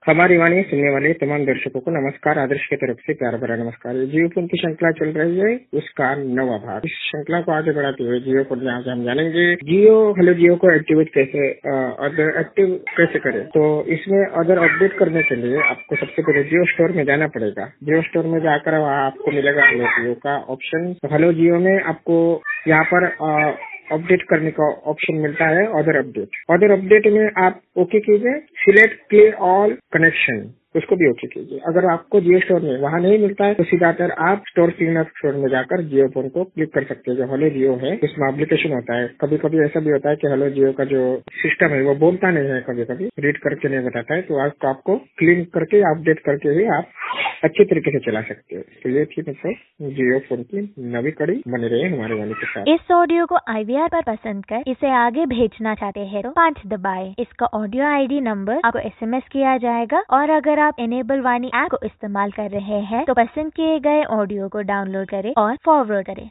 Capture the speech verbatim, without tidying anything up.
हमारी वाणी सुनने वाले तमाम दर्शकों को नमस्कार। आदर्श की तरफ से प्यार भरा नमस्कार। जियो फोन की श्रृंखला चल रही है, उसका नवा भाग। इस श्रृंखला को आगे बढ़ाते हुए जियो फोन जहाँ से हम जानेंगे जियो हेलो जियो को एक्टिवेट कैसे अदर एक्टिव कैसे करें। तो इसमें अदर अपडेट करने के लिए आपको सबसे पहले जियो स्टोर में जाना पड़ेगा। जियो स्टोर में जाकर वहाँ आपको मिलेगा हेलो जियो का ऑप्शन। तो हेलो जियो में आपको यहाँ पर आ, अपडेट करने का ऑप्शन मिलता है अदर अपडेट। अदर अपडेट में आप ओके कीजिए, सिलेक्ट क्लियर ऑल कनेक्शन, उसको भी ओके कीजिए। अगर आपको जियो स्टोर में वहाँ नहीं मिलता है तो सीधातर आप स्टोर क्लीनर स्टोर में जाकर जियो फोन को क्लिक कर सकते हैं। जो हेलो जियो है उसमें एप्लीकेशन होता है। कभी कभी ऐसा भी होता है कि हेलो जियो का जो सिस्टम है वो बोलता नहीं है, कभी कभी रीड करके नहीं बताता है। तो आपको आपको क्लीन करके अपडेट करके ही आप अच्छी तरीके से चला सकते हो। तो ये थी मतलब जियो फोन की नवी कड़ी। बने रहे हमारे वाले के साथ। इस ऑडियो को आईवीआर पर पसंद कर इसे आगे भेजना चाहते हैं तो पाँच दबाएं। इसका ऑडियो आईडी नंबर आपको एसएमएस किया जाएगा। और अगर आप एनेबल वाणी ऐप को इस्तेमाल कर रहे हैं तो पसंद किए गए ऑडियो को डाउनलोड करें और फॉरवर्ड करें।